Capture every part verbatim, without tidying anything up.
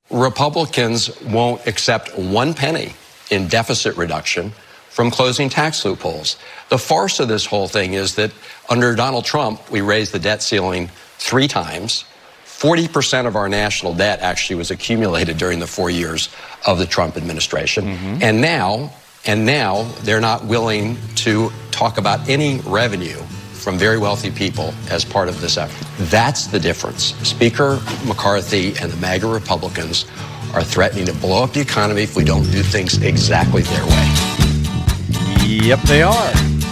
Republicans won't accept one penny in deficit reduction from closing tax loopholes. The farce of this whole thing is that under Donald Trump, we raised the debt ceiling three times. forty percent of our national debt actually was accumulated during the four years of the Trump administration. Mm-hmm. And now, and now they're not willing to talk about any revenue from very wealthy people as part of this effort. That's the difference. Speaker McCarthy and the MAGA Republicans are threatening to blow up the economy if we don't do things exactly their way. Yep, they are.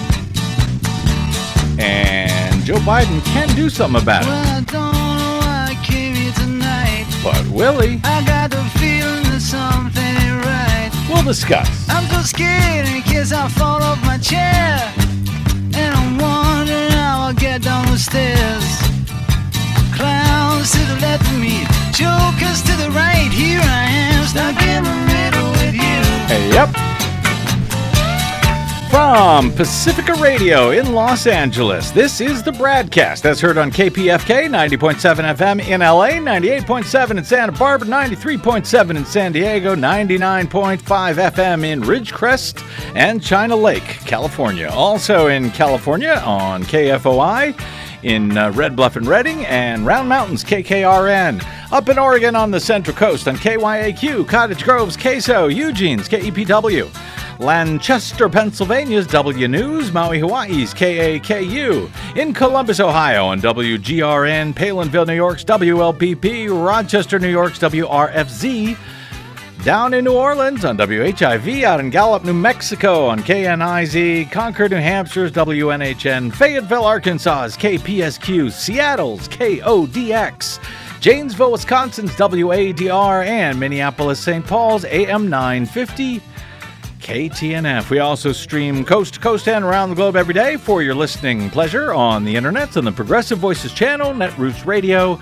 And Joe Biden can do something about it. Well, I don't know why I came here tonight. But will he? I got the feeling that something ain't right. We'll discuss. I'm so scared in case I fall off my chair. And I'm wondering how I'll get down the stairs. Clowns to the left of me, jokers to the right. Here I am, stuck in the middle with you. Hey, yep. From Pacifica Radio in Los Angeles, this is the Bradcast. That's heard on K P F K, ninety point seven F M in L A, ninety-eight point seven in Santa Barbara, ninety-three point seven in San Diego, ninety-nine point five F M in Ridgecrest and China Lake, California. Also in California on K F O I, in uh, Red Bluff and Redding, and Round Mountains, K K R N. Up in Oregon on the Central Coast on K Y A Q, Cottage Grove's K S O, Eugene's K E P W. Lancaster, Pennsylvania's W News, Maui, Hawaii's K A K U, in Columbus, Ohio on W G R N, Palinville, New York's W L P P, Rochester, New York's W R F Z, down in New Orleans on W H I V, out in Gallup, New Mexico on K N I Z, Concord, New Hampshire's W N H N, Fayetteville, Arkansas's K P S Q, Seattle's K O D X, Janesville, Wisconsin's W A D R, and Minneapolis, Saint Paul's A M nine fifty. K T N F. We also stream coast to coast and around the globe every day for your listening pleasure on the internet, on the Progressive Voices channel, Netroots Radio,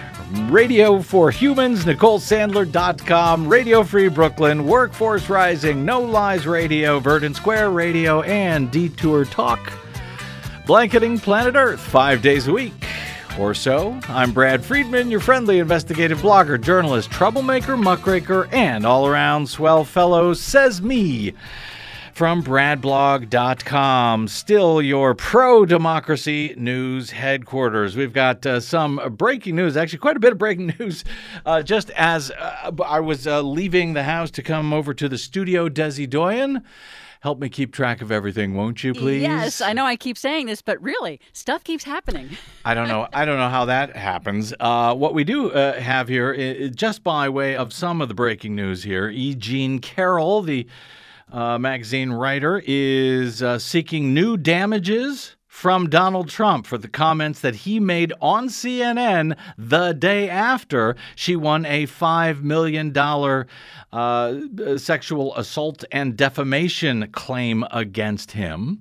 Radio for Humans, Nicole Sandler dot com, Radio Free Brooklyn, Workforce Rising, No Lies Radio, Verdant Square Radio, and Detour Talk, blanketing planet Earth five days a week or so. I'm Brad Friedman, your friendly investigative blogger, journalist, troublemaker, muckraker, and all-around swell fellow, says me, from brad blog dot com. Still your pro-democracy news headquarters. We've got uh, some breaking news, actually quite a bit of breaking news, uh, just as uh, I was uh, leaving the house to come over to the studio. Desi Doyen, help me keep track of everything, won't you, please? Yes, I know I keep saying this, but really, stuff keeps happening. I don't know. I don't know how that happens. Uh, what we do uh, have here, is, just by way of some of the breaking news here, E. Jean Carroll, the uh, magazine writer, is uh, seeking new damages from Donald Trump for the comments that he made on C N N the day after she won a five million dollars uh, sexual assault and defamation claim against him.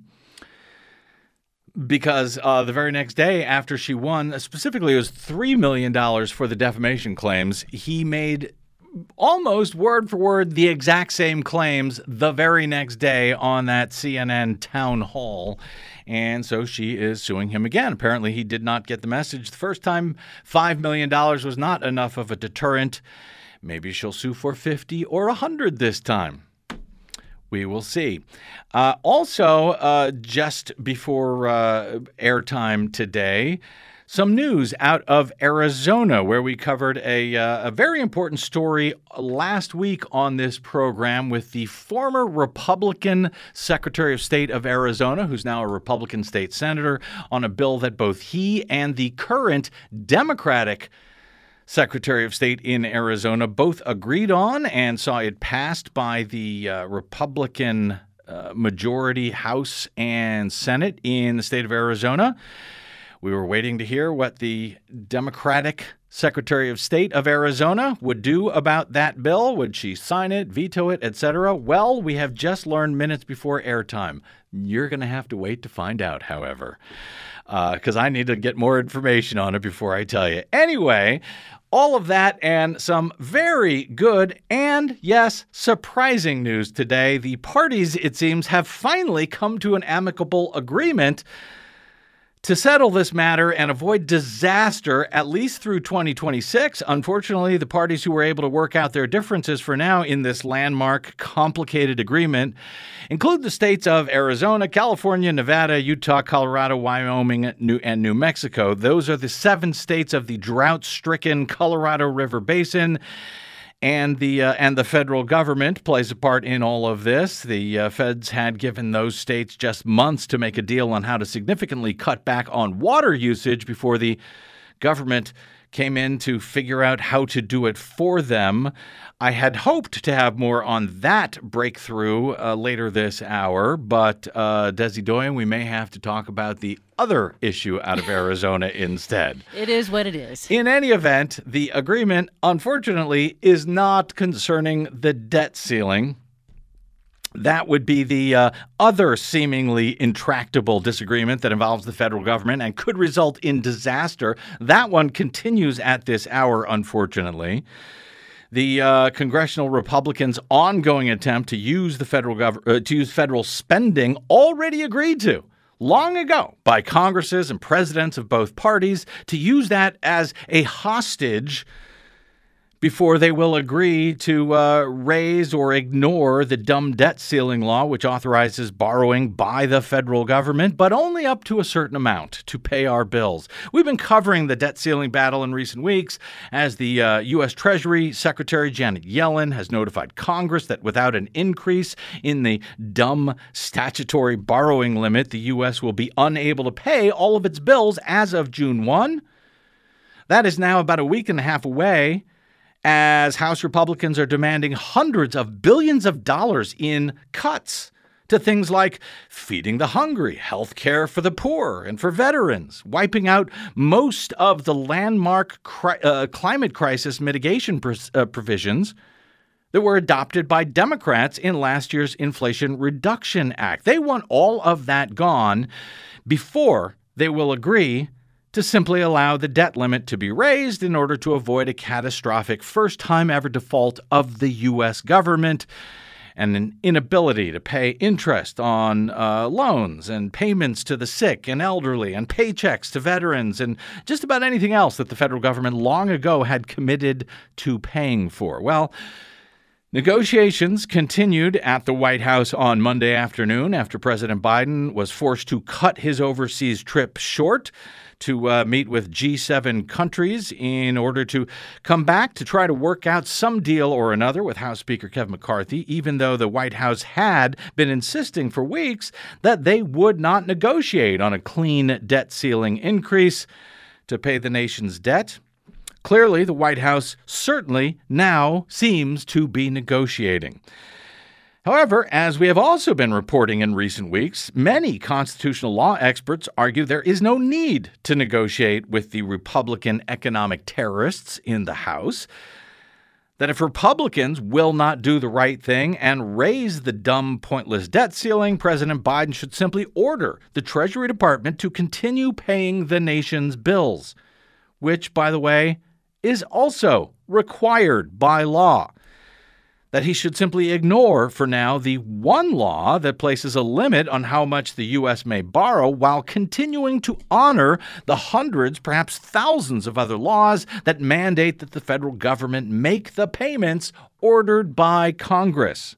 Because uh, the very next day after she won, specifically it was three million dollars for the defamation claims, he made almost word for word the exact same claims the very next day on that C N N town hall. And so she is suing him again. Apparently he did not get the message the first time. five million dollars was not enough of a deterrent. Maybe she'll sue for fifty or one hundred this time. We will see. Uh, also, uh, just before uh, airtime today, some news out of Arizona, where we covered a, uh, a very important story last week on this program with the former Republican Secretary of State of Arizona, who's now a Republican state senator, on a bill that both he and the current Democratic Secretary of State in Arizona both agreed on and saw it passed by the uh, Republican uh, majority House and Senate in the state of Arizona. We were waiting to hear what the Democratic Secretary of State of Arizona would do about that bill. Would she sign it, veto it, et cetera? Well, we have just learned minutes before airtime. You're going to have to wait to find out, however, because uh, I need to get more information on it before I tell you. Anyway, all of that and some very good and, yes, surprising news today. The parties, it seems, have finally come to an amicable agreement To settle this matter and avoid disaster at least through twenty twenty-six, unfortunately, the parties who were able to work out their differences for now in this landmark, complicated agreement include the states of Arizona, California, Nevada, Utah, Colorado, Wyoming, New, and New Mexico. Those are the seven states of the drought-stricken Colorado River Basin. And the uh, and the federal government plays a part in all of this. The uh, feds had given those states just months to make a deal on how to significantly cut back on water usage before the government came in to figure out how to do it for them. I had hoped to have more on that breakthrough uh, later this hour, but uh, Desi Doyen, we may have to talk about the other issue out of Arizona instead. It is what it is. In any event, the agreement, unfortunately, is not concerning the debt ceiling. That would be the uh, other seemingly intractable disagreement that involves the federal government and could result in disaster. That one continues at this hour, unfortunately. The uh, congressional Republicans' ongoing attempt to use the federal gov- uh, to use federal spending already agreed to long ago by Congresses and presidents of both parties to use that as a hostage before they will agree to uh, raise or ignore the dumb debt ceiling law, which authorizes borrowing by the federal government, but only up to a certain amount to pay our bills. We've been covering the debt ceiling battle in recent weeks as the uh, U S. Treasury Secretary Janet Yellen has notified Congress that without an increase in the dumb statutory borrowing limit, the U S will be unable to pay all of its bills as of June first. That is now about a week and a half away, as House Republicans are demanding hundreds of billions of dollars in cuts to things like feeding the hungry, health care for the poor and for veterans, wiping out most of the landmark cri- uh, climate crisis mitigation pr- uh, provisions that were adopted by Democrats in last year's Inflation Reduction Act. They want all of that gone before they will agree to simply allow the debt limit to be raised in order to avoid a catastrophic first-time-ever default of the U S government and an inability to pay interest on uh, loans and payments to the sick and elderly and paychecks to veterans and just about anything else that the federal government long ago had committed to paying for. Well, negotiations continued at the White House on Monday afternoon after President Biden was forced to cut his overseas trip short to uh, meet with G seven countries in order to come back to try to work out some deal or another with House Speaker Kevin McCarthy, even though the White House had been insisting for weeks that they would not negotiate on a clean debt ceiling increase to pay the nation's debt. Clearly, the White House certainly now seems to be negotiating. However, as we have also been reporting in recent weeks, many constitutional law experts argue there is no need to negotiate with the Republican economic terrorists in the House. That if Republicans will not do the right thing and raise the dumb, pointless debt ceiling, President Biden should simply order the Treasury Department to continue paying the nation's bills, which, by the way, is also required by law. That he should simply ignore, for now, the one law that places a limit on how much the U S may borrow while continuing to honor the hundreds, perhaps thousands of other laws that mandate that the federal government make the payments ordered by Congress.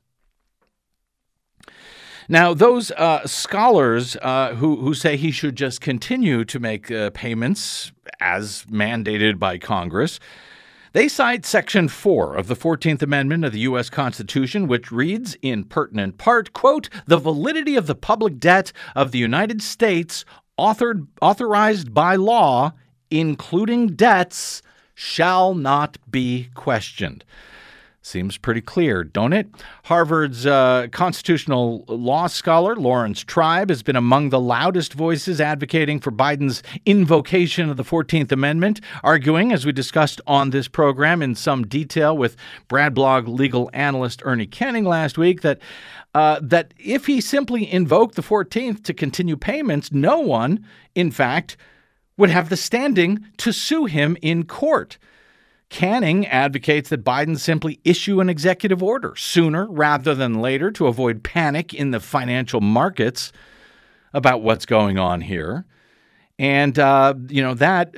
Now, those uh, scholars uh, who, who say he should just continue to make uh, payments as mandated by Congress, they cite Section four of the fourteenth Amendment of the U S. Constitution, which reads in pertinent part, quote, "The validity of the public debt of the United States authored, authorized by law, including debts, shall not be questioned." Seems pretty clear, don't it? Harvard's uh, constitutional law scholar, Lawrence Tribe, has been among the loudest voices advocating for Biden's invocation of the fourteenth Amendment, arguing, as we discussed on this program in some detail with Bradblog legal analyst Ernie Canning last week, that uh, that if he simply invoked the fourteenth to continue payments, no one, in fact, would have the standing to sue him in court. Canning advocates that Biden simply issue an executive order sooner rather than later to avoid panic in the financial markets about what's going on here. And, uh, you know, that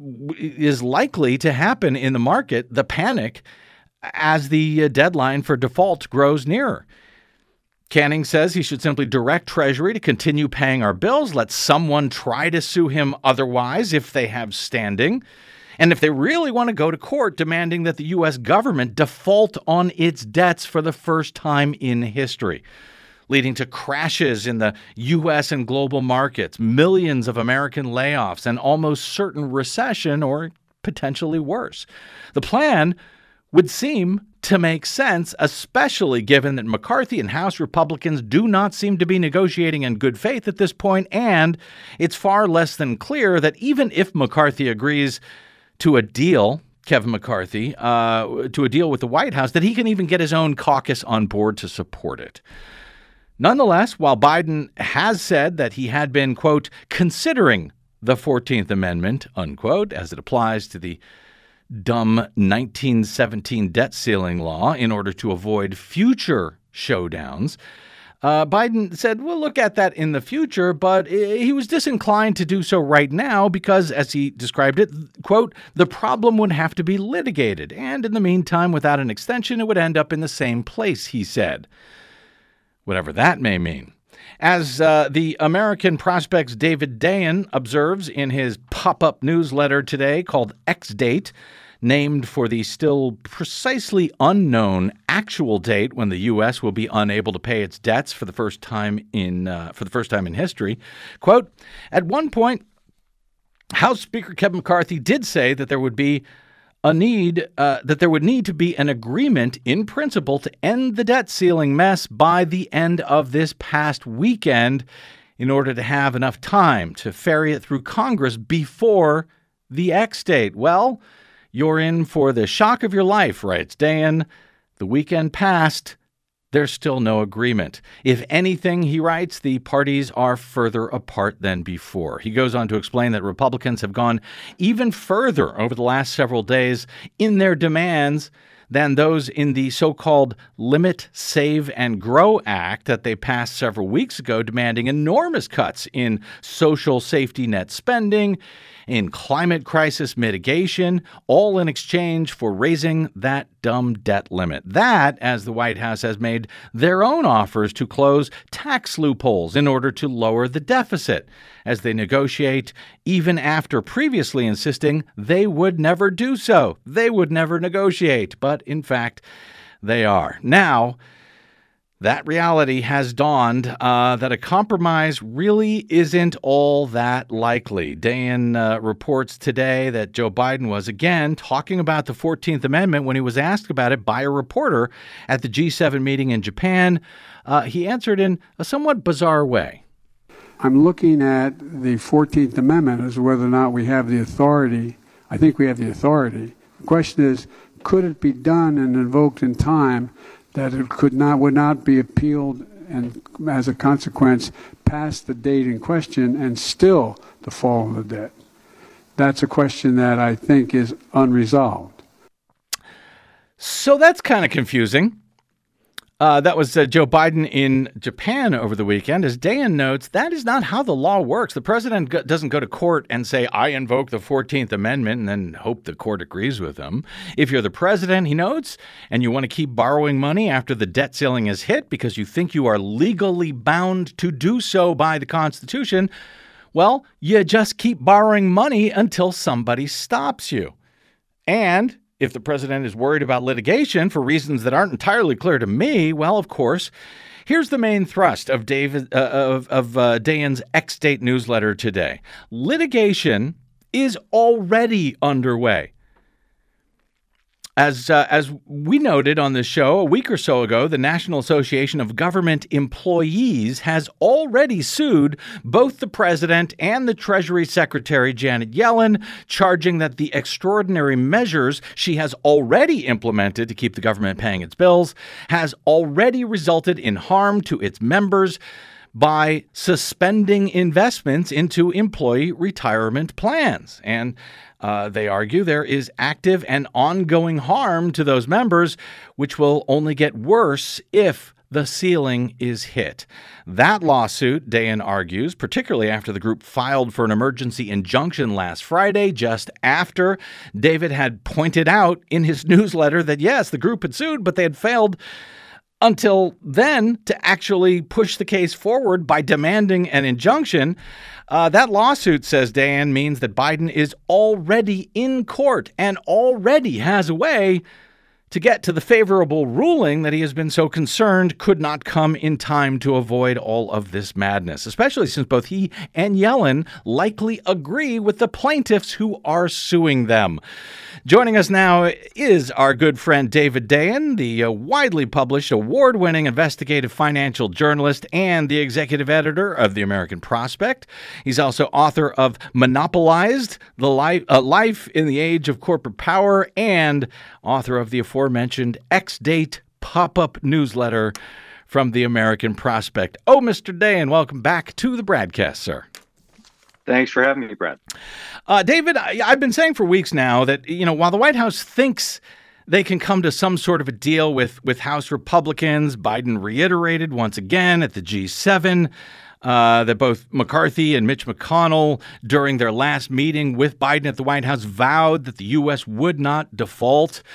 is likely to happen in the market, the panic, as the deadline for default grows nearer. Canning says he should simply direct Treasury to continue paying our bills, let someone try to sue him otherwise if they have standing, and if they really want to go to court demanding that the U S government default on its debts for the first time in history, leading to crashes in the U S and global markets, millions of American layoffs, and almost certain recession or potentially worse. The plan would seem to make sense, especially given that McCarthy and House Republicans do not seem to be negotiating in good faith at this point, and it's far less than clear that even if McCarthy agrees to a deal, Kevin McCarthy, uh, to a deal with the White House, that he can even get his own caucus on board to support it. Nonetheless, while Biden has said that he had been, quote, considering the fourteenth Amendment, unquote, as it applies to the dumb nineteen seventeen debt ceiling law in order to avoid future showdowns, uh, Biden said, we'll look at that in the future, but he was disinclined to do so right now because, as he described it, quote, the problem would have to be litigated, and in the meantime, without an extension, it would end up in the same place, he said. Whatever that may mean. As uh, the American Prospect's David Dayen observes in his pop-up newsletter today called X-Date, named for the still precisely unknown actual date when the U S will be unable to pay its debts for the first time in uh, for the first time in history, quote, at one point, House Speaker Kevin McCarthy did say that there would be a need uh, that there would need to be an agreement in principle to end the debt ceiling mess by the end of this past weekend in order to have enough time to ferry it through Congress before the X date. Well, you're in for the shock of your life, writes Dayen. The weekend passed. There's still no agreement. If anything, he writes, the parties are further apart than before. He goes on to explain that Republicans have gone even further over the last several days in their demands than those in the so-called Limit, Save, and Grow Act that they passed several weeks ago, demanding enormous cuts in social safety net spending, in climate crisis mitigation, all in exchange for raising that dumb debt limit. That, as the White House has made their own offers to close tax loopholes in order to lower the deficit, as they negotiate, even after previously insisting they would never do so. They would never negotiate, but in fact, they are. Now, that reality has dawned uh, that a compromise really isn't all that likely. Dayen uh, reports today that Joe Biden was again talking about the fourteenth Amendment when he was asked about it by a reporter at the G seven meeting in Japan. Uh, he answered in a somewhat bizarre way. I'm looking at the fourteenth Amendment as whether or not we have the authority. I think we have the authority. The question is, could it be done and invoked in time that it could not, would not be appealed and, as a consequence, past the date in question and still the fall of the debt? That's a question that I think is unresolved. So that's kind of confusing. Uh, that was uh, Joe Biden in Japan over the weekend. As Dayen notes, that is not how the law works. The president go- doesn't go to court and say, I invoke the fourteenth Amendment, and then hope the court agrees with him. If you're the president, he notes, and you want to keep borrowing money after the debt ceiling is hit because you think you are legally bound to do so by the Constitution, well, you just keep borrowing money until somebody stops you. And if the president is worried about litigation for reasons that aren't entirely clear to me, well, of course, here's the main thrust of David uh, of, of uh, Dayen's X-Date newsletter today. Litigation is already underway. As uh, as we noted on the show a week or so ago, the National Association of Government Employees has already sued both the president and the Treasury Secretary Janet Yellen, charging that the extraordinary measures she has already implemented to keep the government paying its bills has already resulted in harm to its members by suspending investments into employee retirement plans. And Uh, they argue there is active and ongoing harm to those members, which will only get worse if the ceiling is hit. That lawsuit, Dayen argues, particularly after the group filed for an emergency injunction last Friday, just after David had pointed out in his newsletter that, yes, the group had sued, but they had failed until then to actually push the case forward by demanding an injunction. Uh, that lawsuit, says Dayen, means that Biden is already in court and already has a way to get to the favorable ruling that he has been so concerned could not come in time to avoid all of this madness, especially since both he and Yellen likely agree with the plaintiffs who are suing them. Joining us now is our good friend David Dayen, the uh, widely published, award-winning investigative financial journalist and the executive editor of The American Prospect. He's also author of Monopolized, the Life, uh, Life in the Age of Corporate Power, and author of the aforementioned X-Date pop-up newsletter from The American Prospect. Oh, Mister Dayen, welcome back to the broadcast, sir. Thanks for having me, Brad. Uh, David, I, I've been saying for weeks now that, you know, while the White House thinks they can come to some sort of a deal with, with House Republicans, Biden reiterated once again at the G seven uh, that both McCarthy and Mitch McConnell, during their last meeting with Biden at the White House, vowed that the U S would not default.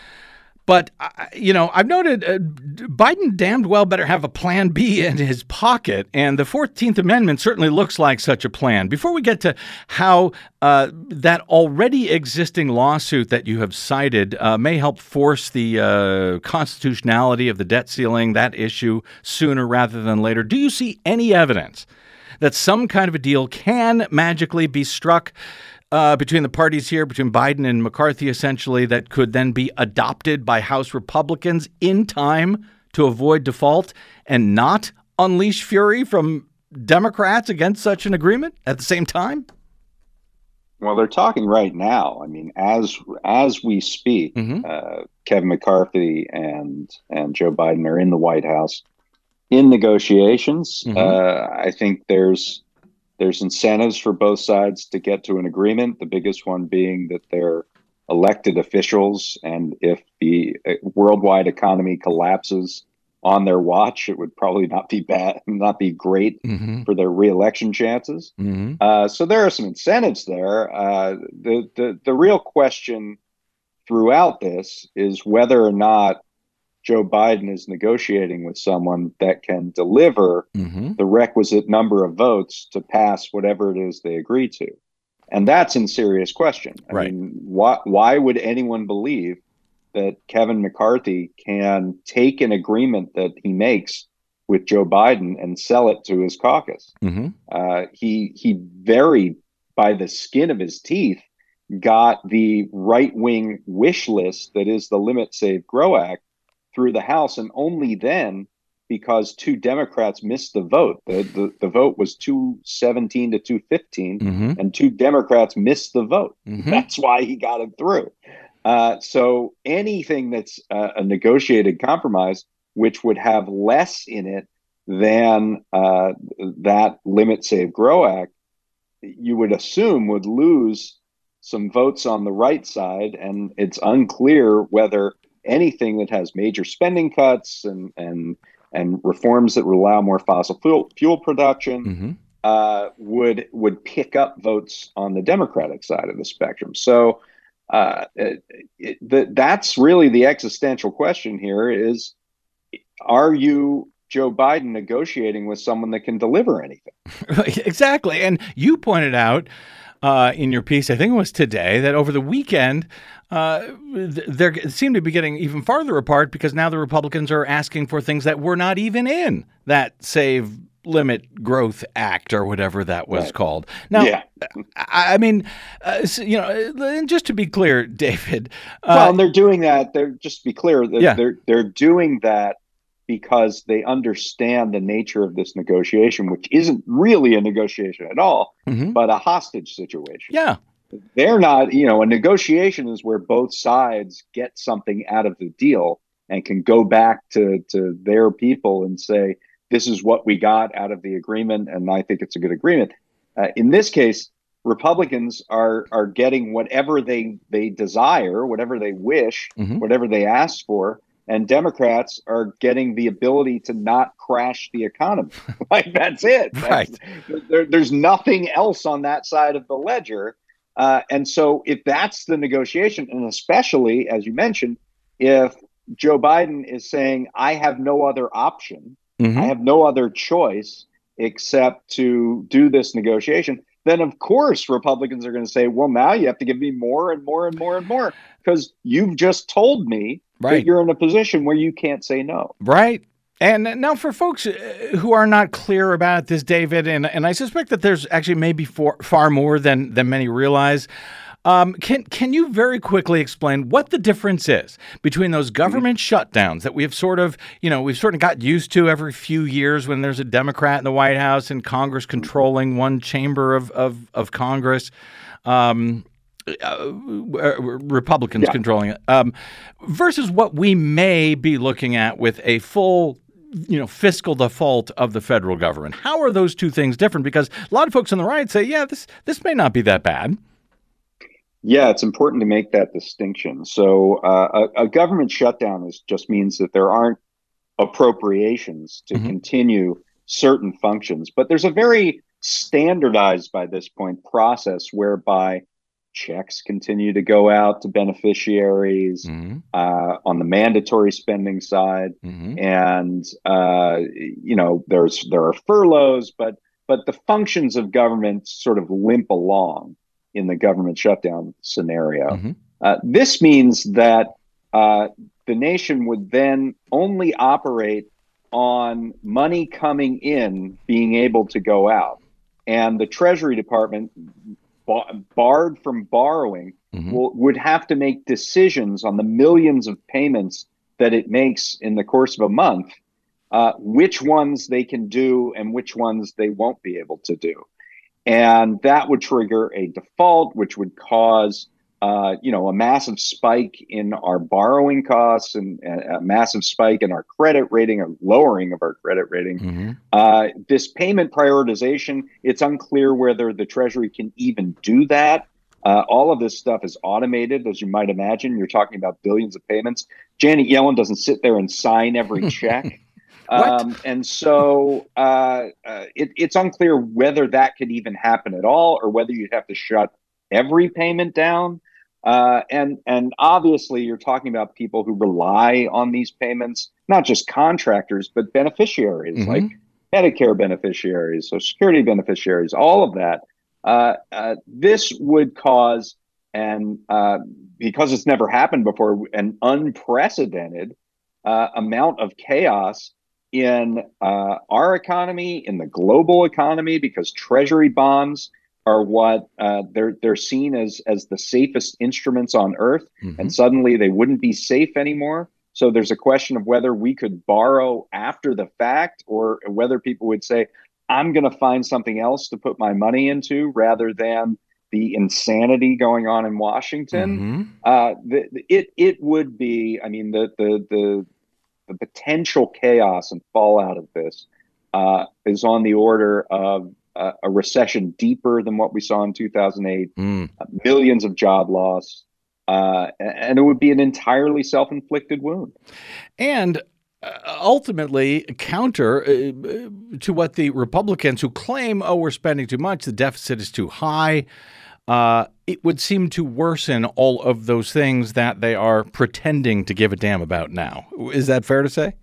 But, uh, you know, I've noted uh, Biden damned well better have a plan B in his pocket, and the fourteenth Amendment certainly looks like such a plan. Before we get to how uh, that already existing lawsuit that you have cited uh, may help force the uh, constitutionality of the debt ceiling, that issue, sooner rather than later, do you see any evidence that some kind of a deal can magically be struck Uh, between the parties here, between Biden and McCarthy, essentially, that could then be adopted by House Republicans in time to avoid default and not unleash fury from Democrats against such an agreement at the same time? Well, they're talking right now. I mean, as as we speak, mm-hmm. uh, Kevin McCarthy and and Joe Biden are in the White House in negotiations. Mm-hmm. Uh, I think there's There's incentives for both sides to get to an agreement, the biggest one being that they're elected officials. And if the worldwide economy collapses on their watch, it would probably not be bad, not be great mm-hmm. for their reelection chances. Mm-hmm. Uh, so there are some incentives there. Uh, the, the, the real question throughout this is whether or not Joe Biden is negotiating with someone that can deliver mm-hmm. the requisite number of votes to pass whatever it is they agree to. And that's in serious question. I right. mean, why, why would anyone believe that Kevin McCarthy can take an agreement that he makes with Joe Biden and sell it to his caucus? Mm-hmm. Uh, he, he very, by the skin of his teeth, got the right-wing wish list that is the Limit, Save, Grow Act through the House, and only then because two Democrats missed the vote. The the, the vote was two seventeen to two fifteen, mm-hmm. and two Democrats missed the vote. Mm-hmm. That's why he got it through. Uh, so anything that's uh, a negotiated compromise, which would have less in it than uh, that Limit, Save, Grow Act, you would assume would lose some votes on the right side, and it's unclear whether anything that has major spending cuts and and and reforms that would allow more fossil fuel fuel production mm-hmm. uh, would would pick up votes on the Democratic side of the spectrum. So uh, it, it, the, that's really the existential question here: is are you, Joe Biden, negotiating with someone that can deliver anything? Exactly, and you pointed out uh, in your piece, I think it was today, that over the weekend, uh, they seem to be getting even farther apart because now the Republicans are asking for things that were not even in that Save, Limit, Growth Act or whatever that was right. called. Now, yeah. I, I mean, uh, you know, just to be clear, David. Uh, well, and they're doing that. They're just to be clear. They're, yeah. they're they're doing that because they understand the nature of this negotiation, which isn't really a negotiation at all, mm-hmm. but a hostage situation. Yeah. They're not, you know, a negotiation is where both sides get something out of the deal and can go back to, to their people and say, this is what we got out of the agreement, and I think it's a good agreement. Uh, in this case, Republicans are are getting whatever they, they desire, whatever they wish, mm-hmm. whatever they ask for, and Democrats are getting the ability to not crash the economy. Like, that's it. Right. That's, there, there's nothing else on that side of the ledger. Uh, and so if that's the negotiation, and especially, as you mentioned, if Joe Biden is saying, I have no other option, mm-hmm. I have no other choice except to do this negotiation, then of course Republicans are going to say, well, now you have to give me more and more and more and more, because you've just told me right. that you're in a position where you can't say no. Right. And now for folks who are not clear about this, David, and, and I suspect that there's actually maybe for, far more than, than many realize, um, can can you very quickly explain what the difference is between those government mm-hmm. shutdowns that we have sort of, you know, we've sort of got used to every few years when there's a Democrat in the White House and Congress controlling one chamber of, of, of Congress, um, uh, Republicans yeah. controlling it, um, versus what we may be looking at with a full you know, fiscal default of the federal government. How are those two things different? Because a lot of folks on the right say, yeah, this this may not be that bad. Yeah, it's important to make that distinction. So uh, a, a government shutdown is just means that there aren't appropriations to mm-hmm. continue certain functions. But there's a very standardized, by this point, process whereby checks continue to go out to beneficiaries mm-hmm. uh, on the mandatory spending side, mm-hmm. and uh, you know there's there are furloughs, but but the functions of government sort of limp along in the government shutdown scenario. Mm-hmm. Uh, this means that uh, the nation would then only operate on money coming in being able to go out, and the Treasury Department, barred from borrowing, mm-hmm. will, would have to make decisions on the millions of payments that it makes in the course of a month, uh, which ones they can do and which ones they won't be able to do. And that would trigger a default, which would cause, uh, you know, a massive spike in our borrowing costs and a massive spike in our credit rating, a lowering of our credit rating. Mm-hmm. Uh, this payment prioritization, it's unclear whether the Treasury can even do that. Uh, all of this stuff is automated, as you might imagine. You're talking about billions of payments. Janet Yellen doesn't sit there and sign every check. um, and so uh, uh, it, it's unclear whether that could even happen at all, or whether you'd have to shut every payment down. Uh, and and obviously, you're talking about people who rely on these payments, not just contractors, but beneficiaries, mm-hmm. like Medicare beneficiaries, Social Security beneficiaries, all of that. Uh, uh, this would cause, and uh, because it's never happened before, an unprecedented uh, amount of chaos in uh, our economy, in the global economy, because Treasury bonds are what uh, they're they're seen as as the safest instruments on earth, mm-hmm. and suddenly they wouldn't be safe anymore. So there's a question of whether we could borrow after the fact, or whether people would say, I'm going to find something else to put my money into rather than the insanity going on in Washington. Mm-hmm. Uh, the, it it would be, I mean, the the the, the potential chaos and fallout of this uh, is on the order of uh, a recession deeper than what we saw in two thousand eight, mm. uh, millions of job loss, uh, and it would be an entirely self-inflicted wound. And ultimately counter uh, to what the Republicans who claim, oh, we're spending too much, the deficit is too high, uh, it would seem to worsen all of those things that they are pretending to give a damn about now. Is that fair to say?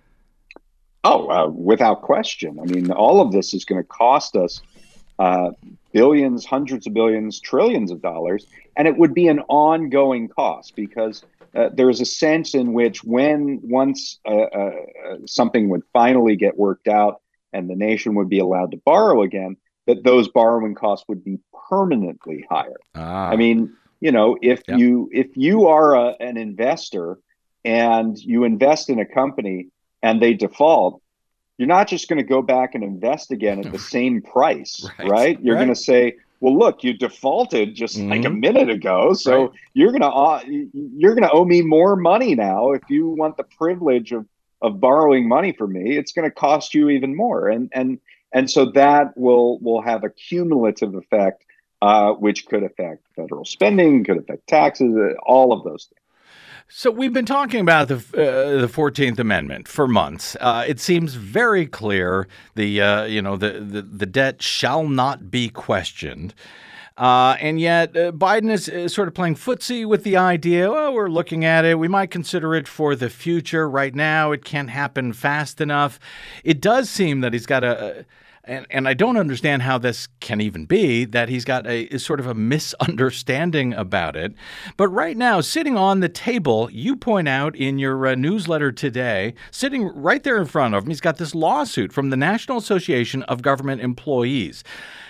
Oh, uh, without question. I mean, all of this is going to cost us uh, billions, hundreds of billions, trillions of dollars, and it would be an ongoing cost because Uh, there's a sense in which when once uh, uh, something would finally get worked out and the nation would be allowed to borrow again, that those borrowing costs would be permanently higher. Ah. I mean, you know, if yeah. you if you are a, an investor and you invest in a company and they default, you're not just going to go back and invest again at the same price, right? right? You're right. going to say, well, look, you defaulted just mm-hmm. like a minute ago, so right. you're gonna uh, you're gonna owe me more money now. If you want the privilege of of borrowing money from me, it's going to cost you even more, and and and so that will will have a cumulative effect, uh, which could affect federal spending, could affect taxes, all of those things. So we've been talking about the uh, the fourteenth Amendment for months. Uh, it seems very clear the uh, you know the, the the debt shall not be questioned. Uh, and yet uh, Biden is, is sort of playing footsie with the idea, well, we're looking at it. We might consider it for the future. Right now, it can't happen fast enough. It does seem that he's got a, and, and I don't understand how this can even be, that he's got a, a sort of a misunderstanding about it. But right now, sitting on the table, you point out in your uh, newsletter today, sitting right there in front of him, he's got this lawsuit from the National Association of Government Employees.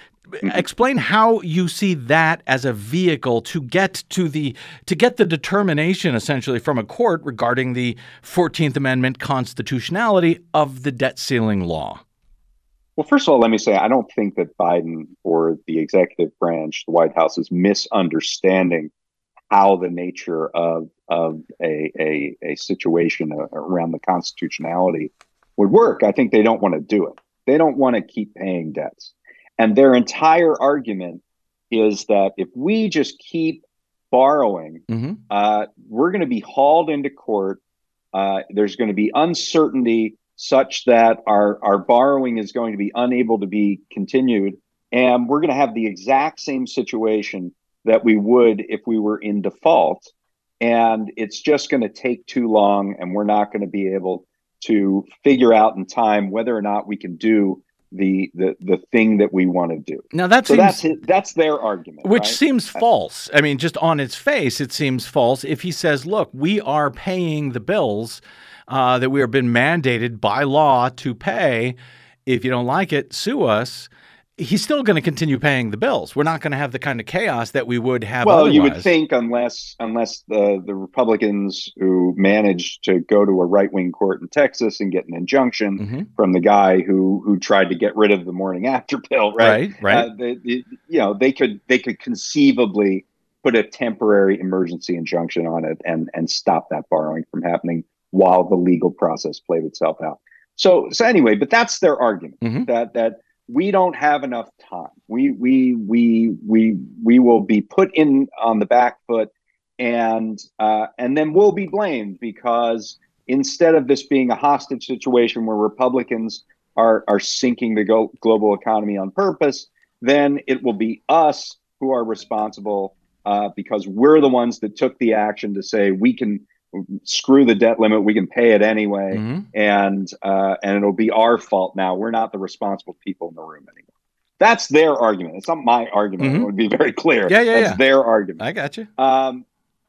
Explain how you see that as a vehicle to get to the to get the determination essentially from a court regarding the fourteenth Amendment constitutionality of the debt ceiling law. Well, first of all, let me say I don't think that Biden or the executive branch, the White House, is misunderstanding how the nature of of a a, a situation around the constitutionality would work. I think they don't want to do it. They don't want to keep paying debts. And their entire argument is that if we just keep borrowing, mm-hmm. uh, we're going to be hauled into court. Uh, there's going to be uncertainty such that our, our borrowing is going to be unable to be continued. And we're going to have the exact same situation that we would if we were in default. And it's just going to take too long, and we're not going to be able to figure out in time whether or not we can do the the the thing that we want to do. Now that so seems, that's it, that's their argument, which right? seems false. I mean, just on its face, it seems false. If he says, "Look, we are paying the bills uh, that we have been mandated by law to pay. If you don't like it, sue us." He's still going to continue paying the bills. We're not going to have the kind of chaos that we would have well, otherwise. You would think unless unless the, the Republicans who managed to go to a right-wing court in Texas and get an injunction mm-hmm. from the guy who who tried to get rid of the morning after pill, right? Right, right. Uh, they, they, you know, they could they could conceivably put a temporary emergency injunction on it and and stop that borrowing from happening while the legal process played itself out. So so anyway, but that's their argument mm-hmm. that that. We don't have enough time. We we we we we will be put in on the back foot, and uh, and then we'll be blamed because instead of this being a hostage situation where Republicans are are sinking the go- global economy on purpose, then it will be us who are responsible uh, because we're the ones that took the action to say we can screw the debt limit, we can pay it anyway, mm-hmm. and uh, and it'll be our fault now. We're not the responsible people in the room anymore. That's their argument. It's not my argument. Mm-hmm. It would be very clear. Yeah, yeah, That's yeah. their argument. I got you. Um,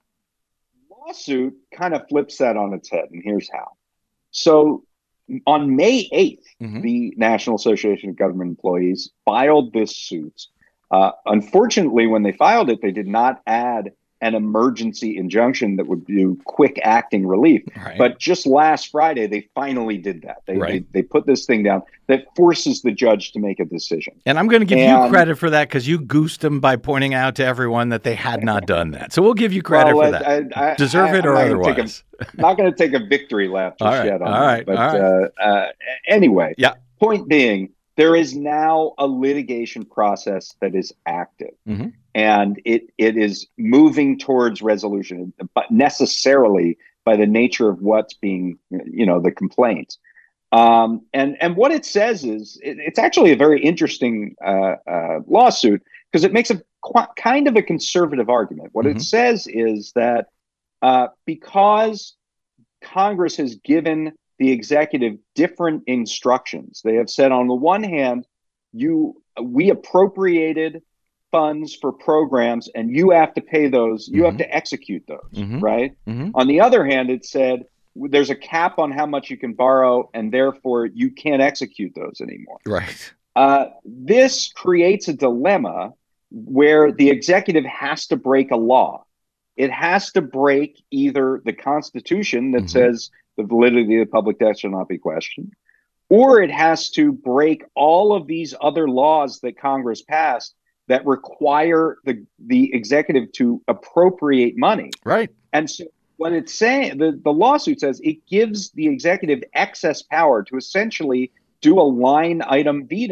lawsuit kind of flips that on its head, and here's how. So on May eighth, mm-hmm. the National Association of Government Employees filed this suit. Uh, unfortunately, when they filed it, they did not add an emergency injunction that would do quick acting relief. Right. But just last Friday, they finally did that. They, right. they they put this thing down that forces the judge to make a decision. And I'm going to give and, you credit for that because you goosed them by pointing out to everyone that they had not done that. So we'll give you credit well, for that. I, I, Deserve I, it or I'm otherwise. I'm not going to take a victory lap just right. yet on all right. that. But all right. uh, uh, anyway, yeah. point being, there is now a litigation process that is active. Mm-hmm. And it it is moving towards resolution, but necessarily by the nature of what's being, you know, the complaint. Um, and and what it says is it, it's actually a very interesting uh, uh, lawsuit because it makes a qu- kind of a conservative argument. What mm-hmm. it says is that uh, because Congress has given the executive different instructions, they have said on the one hand, you we appropriated funds for programs and you have to pay those, you mm-hmm. have to execute those, mm-hmm. right? Mm-hmm. On the other hand, it said there's a cap on how much you can borrow and therefore you can't execute those anymore. Right. Uh, this creates a dilemma where the executive has to break a law. It has to break either the Constitution that mm-hmm. says the validity of the public debt shall not be questioned, or it has to break all of these other laws that Congress passed that require the the executive to appropriate money. Right. And so what it's saying, the, the lawsuit says it gives the executive excess power to essentially do a line item veto.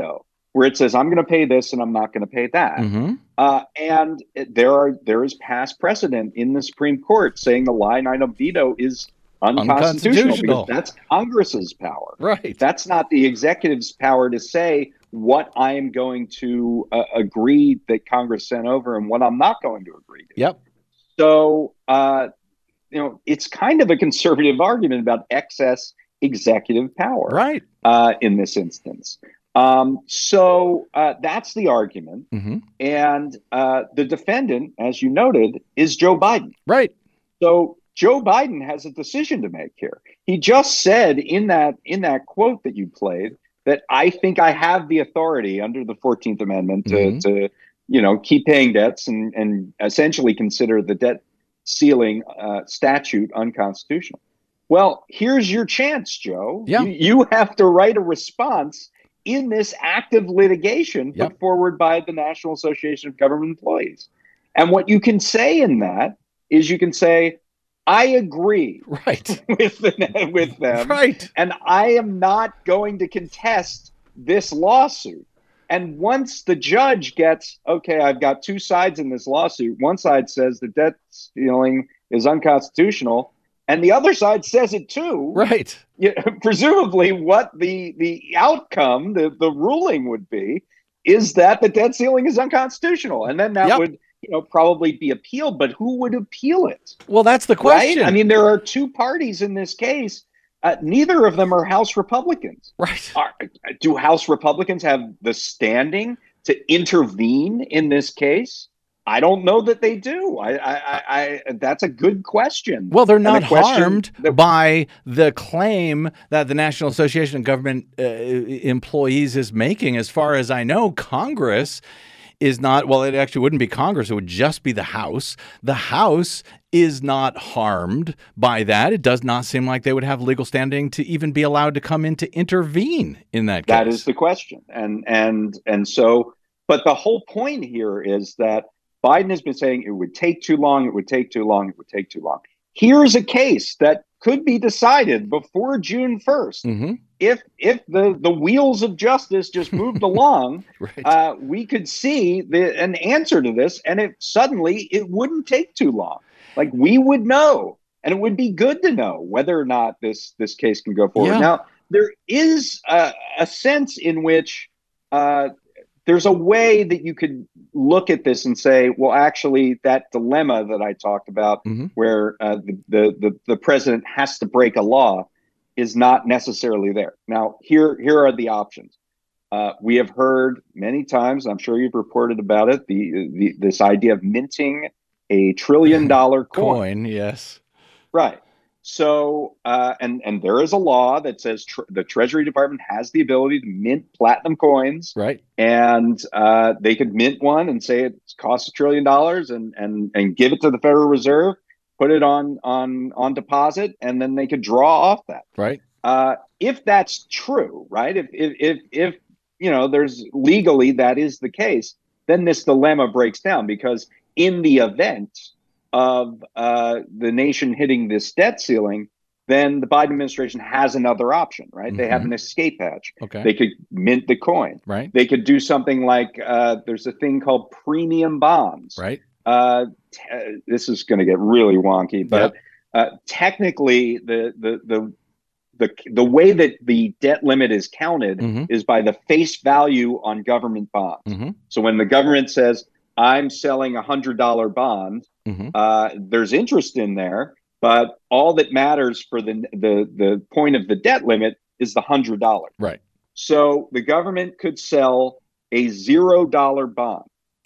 where it says, I'm going to pay this and I'm not going to pay that. Mm-hmm. Uh, and there are there is past precedent in the Supreme Court saying the line item veto is unconstitutional, Unconstitutional. because that's Congress's power. Right. That's not the executive's power to say what I am going to uh, agree that Congress sent over and what I'm not going to agree to. Yep. So, uh, you know, it's kind of a conservative argument about excess executive power, Right. uh, in this instance. Um, so uh, that's the argument. Mm-hmm. And uh, the defendant, as you noted, is Joe Biden. Right. So Joe Biden has a decision to make here. He just said in that in that quote that you played that I think I have the authority under the fourteenth Amendment to, Mm-hmm. to you know, keep paying debts and, and essentially consider the debt ceiling uh, statute unconstitutional. Well, here's your chance, Joe. Yeah. You, you have to write a response in this active litigation Yep. put forward by the National Association of Government Employees. And what you can say in that is you can say, I agree Right. with, the, with them, Right. and I am not going to contest this lawsuit. And once the judge gets, okay, I've got two sides in this lawsuit. One side says the debt ceiling is unconstitutional, and the other side says it too. Right. You know, presumably what the the outcome, the, the ruling would be, is that the debt ceiling is unconstitutional. And then that Yep. would, you know, probably be appealed. But who would appeal it? Well, that's the question. Right? I mean, there are two parties in this case. Uh, neither of them are House Republicans. right. Are, do House Republicans have the standing to intervene in this case? I don't know that they do. I, I, I, I that's a good question. Well, they're And not the question harmed that- by the claim that the National Association of Government uh, Employees is making. As far as I know, Congress is not, well, it actually wouldn't be Congress. It would just be the House. The House is not harmed by that. It does not seem like they would have legal standing to even be allowed to come in to intervene in that case. That is the question. And, and, and so, but the whole point here is that Biden has been saying it would take too long, it would take too long, it would take too long. Here's a case that could be decided before June first. Mm-hmm. If if the, the wheels of justice just moved along, Right. uh, we could see the, an answer to this, and it suddenly it wouldn't take too long. Like we would know, and it would be good to know whether or not this this case can go forward. Yeah. Now, there is a, a sense in which uh, there's a way that you could look at this and say, well, actually, that dilemma that I talked about, Mm-hmm. where uh, the, the the the president has to break a law, is not necessarily there. Now, here here are the options. Uh, we have heard many times, I'm sure you've reported about it, the, the this idea of minting a trillion dollar coin. Coin, yes. Right. So, uh, and and there is a law that says tr- the Treasury Department has the ability to mint platinum coins, Right. and uh, they could mint one and say it costs a trillion dollars, and and and give it to the Federal Reserve, put it on on on deposit, and then they could draw off that. Right. Uh, if that's true, right? If if if if you know, there's legally that is the case, then this dilemma breaks down, because in the event of uh, the nation hitting this debt ceiling, then the Biden administration has another option, right? They have Mhm. an escape hatch. Okay. They could mint the coin. Right. They could do something like uh, there's a thing called premium bonds. Right. Uh, t- uh, this is going to get really wonky, but uh, technically, the the the the the way that the debt limit is counted Mhm. is by the face value on government bonds. Mm-hmm. So when the government says, I'm selling a hundred dollar bond, Mm-hmm. uh, there's interest in there, but all that matters for the the the point of the debt limit is the hundred dollars. Right. So the government could sell a zero dollar bond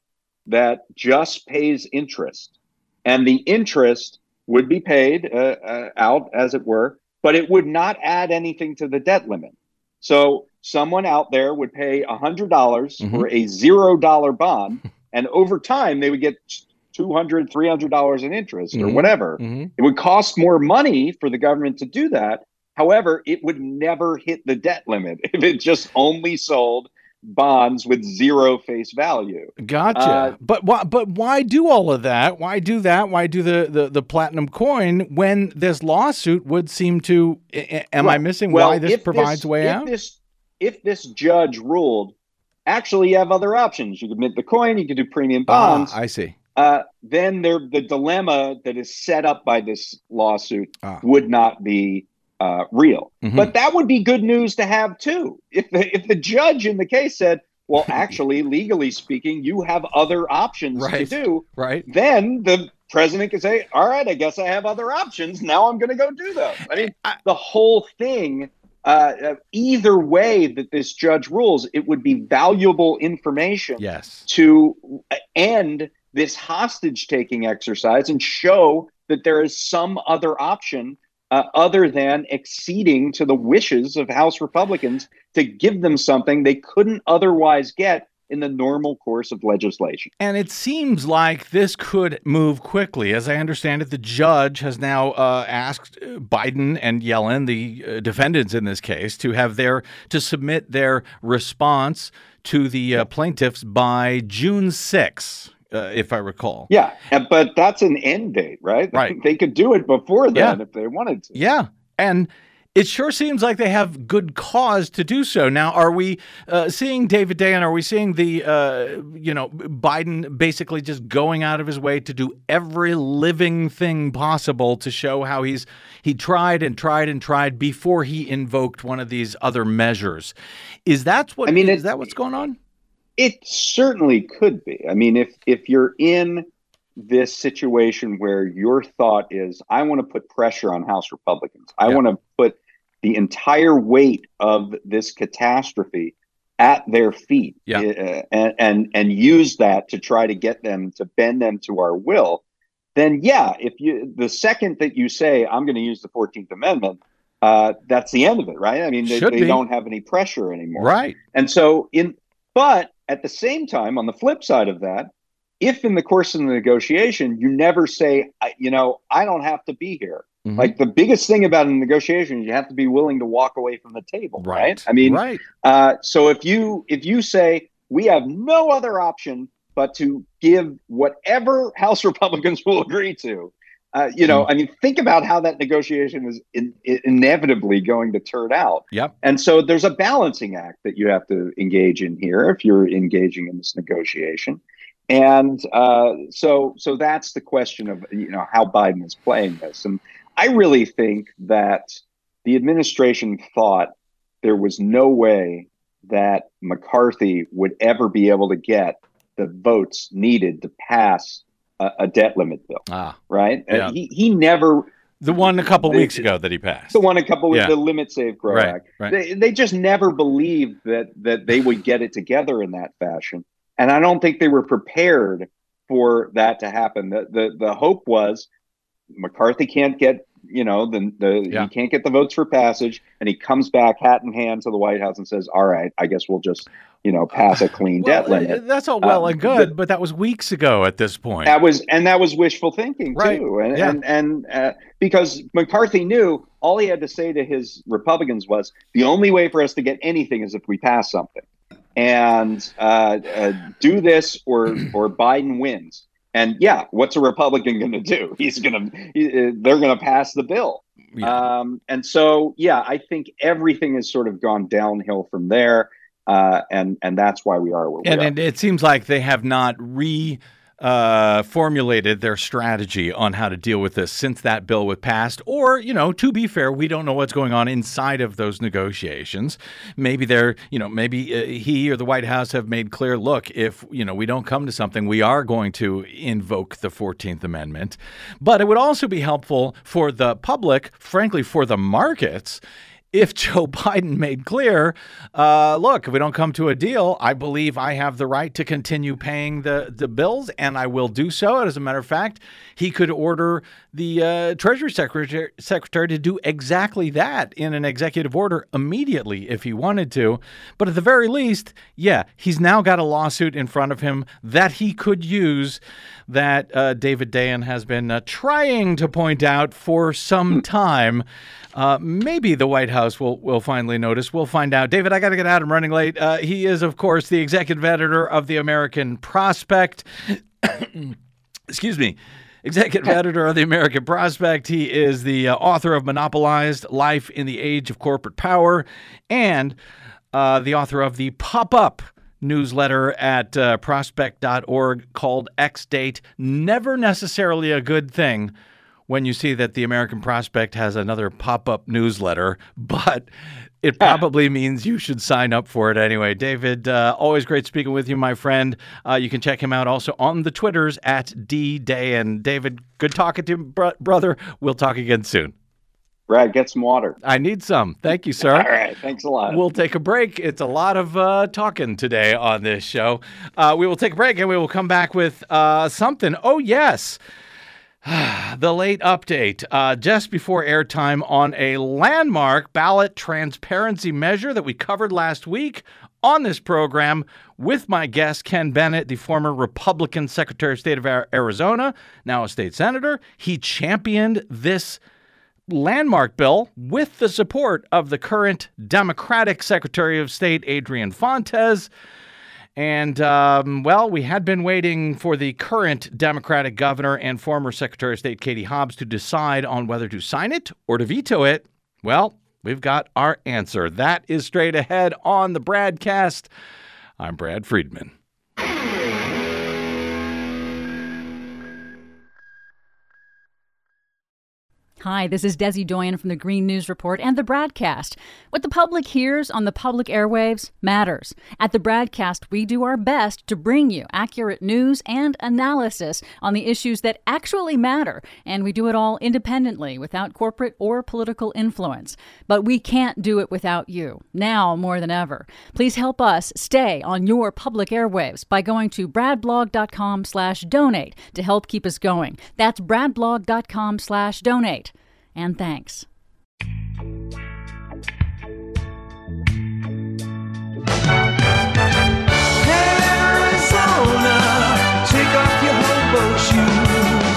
that just pays interest, and the interest would be paid uh, uh, out, as it were, but it would not add anything to the debt limit. So someone out there would pay one hundred dollars Mhm. for a zero dollar bond, and over time they would get two hundred dollars, three hundred dollars in interest or Mhm. whatever. Mm-hmm. It would cost more money for the government to do that. However, it would never hit the debt limit if it just only sold bonds with zero face value. Gotcha. Uh, but why? But why do all of that? Why do that? Why do the, the, the platinum coin when this lawsuit would seem to? a- Am I Well- missing well, why this if provides a way if out? This, if this judge ruled actually you have other options. You could mint the coin, you could do premium bonds. Ah, I see. Uh, then there, the dilemma that is set up by this lawsuit ah. would not be uh, real. Mm-hmm. But that would be good news to have, too. If the, if the judge in the case said, well, actually, legally speaking, you have other options right. to do, right. then the president can say, all right, I guess I have other options. Now I'm going to go do those. I mean, I, the whole thing, uh, either way that this judge rules, it would be valuable information yes. to end this hostage-taking exercise and show that there is some other option uh, other than acceding to the wishes of House Republicans to give them something they couldn't otherwise get in the normal course of legislation. And it seems like this could move quickly. As I understand it, the judge has now uh, asked Biden and Yellen, the uh, defendants in this case, to have their to submit their response to the uh, plaintiffs by June sixth. Uh, if I recall. Yeah, but that's an end date, right? Right. They could do it before then yeah. if they wanted to. Yeah, and it sure seems like they have good cause to do so. Now, are we uh, seeing David Dayen? Are we seeing the, uh, you know, Biden basically just going out of his way to do every living thing possible to show how he's he tried and tried and tried before he invoked one of these other measures? Is that what? I mean, is it, that what's going on? It certainly could be. I mean, if if you're in this situation where your thought is, I want to put pressure on House Republicans, I yeah. want to put the entire weight of this catastrophe at their feet yeah. uh, and, and and use that to try to get them to bend them to our will, then yeah, if you the second that you say I'm going to use the fourteenth Amendment, uh, that's the end of it, right? I mean, they, they don't have any pressure anymore, right? And so in but at the same time, on the flip side of that, if in the course of the negotiation, you never say, you know, I don't have to be here. Mm-hmm. Like the biggest thing about a negotiation is you have to be willing to walk away from the table. Right. right? I mean, right. Uh, so if you if you say we have no other option but to give whatever House Republicans will agree to, uh, you know, mm-hmm. I mean, think about how that negotiation is in, in inevitably going to turn out. Yep. And so there's a balancing act that you have to engage in here if you're engaging in this negotiation. And uh, so so that's the question of, you know, how Biden is playing this. And I really think that the administration thought there was no way that McCarthy would ever be able to get the votes needed to pass a, a debt limit bill. Ah, right. Yeah. Uh, he, he never. The one a couple the, weeks ago that he passed. The one a couple weeks, yeah. the Limit Save Grow right, Act. Right. They, they just never believed that that they would get it together in that fashion. And I don't think they were prepared for that to happen. The the, the hope was McCarthy can't get, you know, the, the yeah. he can't get the votes for passage, and he comes back hat in hand to the White House and says, all right, I guess we'll just, you know, pass a clean well, debt limit. That's all well um, and good, but, but that was weeks ago at this point. That was, and that was wishful thinking right. too. And, yeah. and, and uh, because McCarthy knew all he had to say to his Republicans was, the only way for us to get anything is if we pass something. And uh, uh, do this or or Biden wins. And yeah, what's a Republican going to do? He's going to he, they're going to pass the bill. Yeah. Um, and so, yeah, I think everything has sort of gone downhill from there. Uh, and and that's why we are where we and, are. And it seems like they have not re uh, formulated their strategy on how to deal with this since that bill was passed. Or, you know, to be fair, we don't know what's going on inside of those negotiations. Maybe they're, you know, maybe uh, he or the White House have made clear, look, if, you know, we don't come to something, we are going to invoke the fourteenth Amendment. But it would also be helpful for the public, frankly, for the markets, if Joe Biden made clear, uh, look, if we don't come to a deal, I believe I have the right to continue paying the, the bills, and I will do so. And as a matter of fact, he could order the uh, Treasury Secretary, Secretary to do exactly that in an executive order immediately if he wanted to. But at the very least, yeah, he's now got a lawsuit in front of him that he could use that uh, David Dayen has been uh, trying to point out for some time. Uh, maybe the White House will will finally notice. We'll find out. David, I got to get out. I'm running late. Uh, he is, of course, the executive editor of the American Prospect. Excuse me. Executive editor of the American Prospect. He is the uh, author of Monopolized: Life in the Age of Corporate Power, and uh, the author of the Pop-Up newsletter at uh, prospect dot org called X-Date. Never necessarily a good thing when you see that the American Prospect has another pop-up newsletter, but it probably means you should sign up for it anyway. David, uh, always great speaking with you, my friend. Uh, you can check him out also on the Twitters at D Day. And David, good talking to you, br- brother. We'll talk again soon. Brad, get some water. I need some. Thank you, sir. All right. Thanks a lot. We'll take a break. It's a lot of uh, talking today on this show. Uh, we will take a break and we will come back with uh, something. Oh, yes. The late update uh, just before airtime on a landmark ballot transparency measure that we covered last week on this program with my guest, Ken Bennett, the former Republican Secretary of State of Arizona, now a state senator. He championed this landmark bill with the support of the current Democratic Secretary of State, Adrian Fontes. And, um, well, we had been waiting for the current Democratic governor and former Secretary of State, Katie Hobbs, to decide on whether to sign it or to veto it. Well, we've got our answer. That is straight ahead on the Bradcast. I'm Brad Friedman. Hi, this is Desi Doyen from the Green News Report and the Bradcast. What the public hears on the public airwaves matters. At the Bradcast, we do our best to bring you accurate news and analysis on the issues that actually matter, and we do it all independently without corporate or political influence. But we can't do it without you, now more than ever. Please help us stay on your public airwaves by going to bradblog.com slash donate to help keep us going. That's bradblog.com slash donate. And thanks. Arizona, take off your hobo shoes.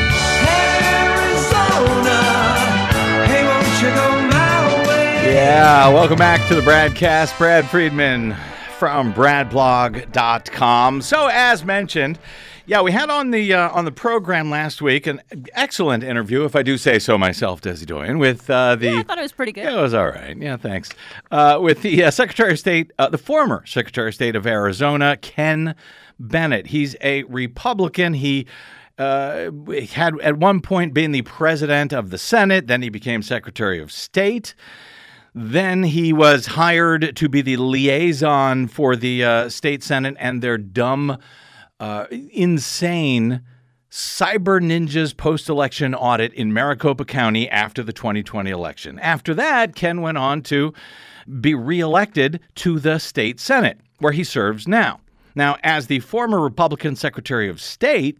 Arizona, hey, won't you go my way? Yeah, welcome back to the Bradcast. Brad Friedman from bradblog dot com. So, as mentioned, yeah, we had on the uh, on the program last week an excellent interview, if I do say so myself, Desi Doyen, with uh, the. Yeah, I thought it was pretty good. Yeah, it was all right. Yeah, thanks. Uh, with the uh, Secretary of State, uh, the former Secretary of State of Arizona, Ken Bennett. He's a Republican. He uh, had at one point been the president of the Senate. Then he became Secretary of State. Then he was hired to be the liaison for the uh, state Senate and their dumb. Uh, insane cyber ninjas post-election audit in Maricopa County after the twenty twenty election. After that, Ken went on to be reelected to the state Senate, where he serves now. Now, as the former Republican Secretary of State,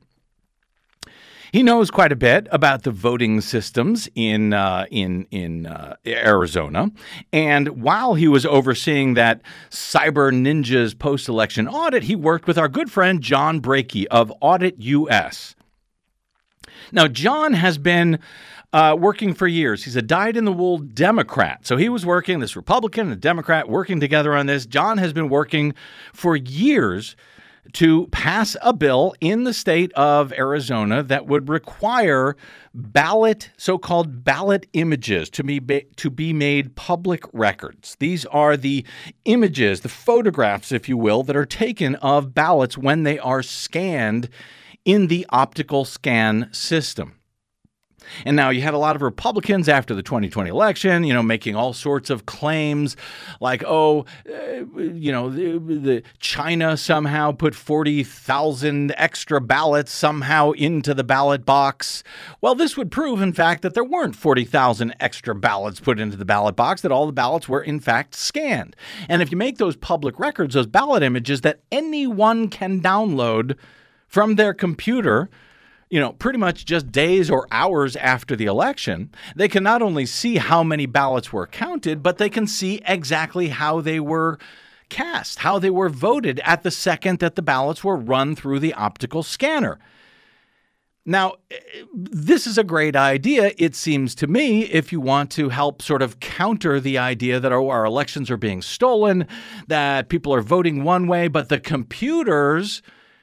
he knows quite a bit about the voting systems in uh, in in uh, Arizona, and while he was overseeing that Cyber Ninjas post-election audit, he worked with our good friend John Brakey of Audit U S. Now, John has been uh, working for years. He's a dyed-in-the-wool Democrat, so he was working, this Republican and a Democrat working together on this. John has been working for years to pass a bill in the state of Arizona that would require ballot, so-called ballot images to be to be made public records. These are the images, the photographs, if you will, that are taken of ballots when they are scanned in the optical scan system. And now you had a lot of Republicans after the twenty twenty election, you know, making all sorts of claims like, oh, uh, you know, the, the China somehow put forty thousand extra ballots somehow into the ballot box. Well, this would prove, in fact, that there weren't forty thousand extra ballots put into the ballot box, that all the ballots were, in fact, scanned. And if you make those public records, those ballot images that anyone can download from their computer, you know, pretty much just days or hours after the election, they can not only see how many ballots were counted, but they can see exactly how they were cast, how they were voted at the second that the ballots were run through the optical scanner. Now, this is a great idea, it seems to me, if you want to help sort of counter the idea that oh, our elections are being stolen, that people are voting one way, but the computers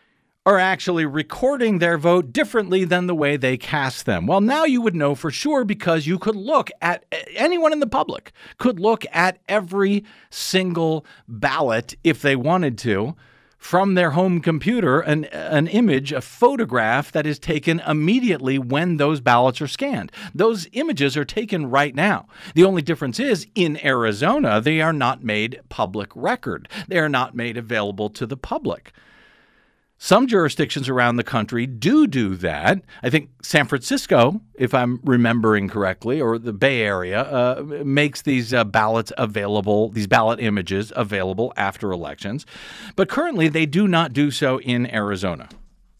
are actually recording their vote differently than the way they cast them. Well, now you would know for sure because you could look at, anyone in the public could look at every single ballot if they wanted to, from their home computer, an, an image, a photograph that is taken immediately when those ballots are scanned. Those images are taken right now. The only difference is, in Arizona, they are not made public record. They are not made available to the public. Some jurisdictions around the country do do that. I think San Francisco, if I'm remembering correctly, or the Bay Area, uh, makes these uh, ballots available, these ballot images available after elections. But currently, they do not do so in Arizona.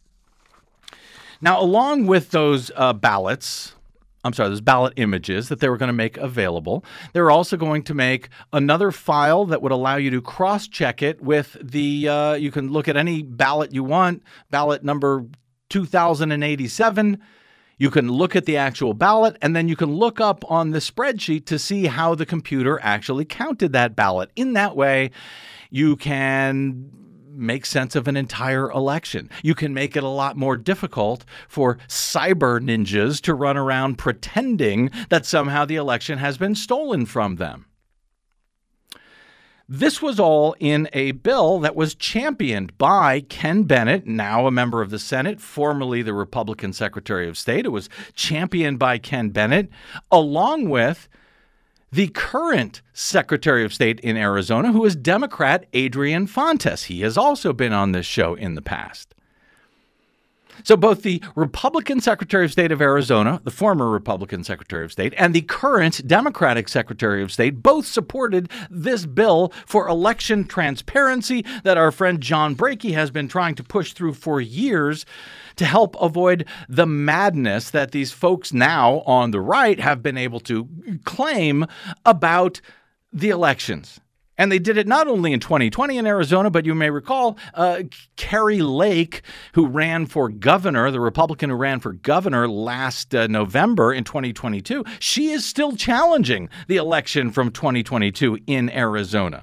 Now, along with those uh, ballots, I'm sorry, those ballot images that they were going to make available, they're also going to make another file that would allow you to cross-check it with the, uh, you can look at any ballot you want, ballot number two thousand eighty-seven. You can look at the actual ballot, and then you can look up on the spreadsheet to see how the computer actually counted that ballot. In that way, you can make sense of an entire election. You can make it a lot more difficult for cyber ninjas to run around pretending that somehow the election has been stolen from them. This was all in a bill that was championed by Ken Bennett, now a member of the Senate, formerly the Republican Secretary of State. It was championed by Ken Bennett, along with the current Secretary of State in Arizona, who is Democrat Adrian Fontes. He has also been on this show in the past. So both the Republican Secretary of State of Arizona, the former Republican Secretary of State, and the current Democratic Secretary of State both supported this bill for election transparency that our friend John Brakey has been trying to push through for years to help avoid the madness that these folks now on the right have been able to claim about the elections. And they did it not only in twenty twenty in Arizona, but you may recall uh, Kari Lake, who ran for governor, the Republican who ran for governor last uh, November in twenty twenty-two. She is still challenging the election from twenty twenty-two in Arizona.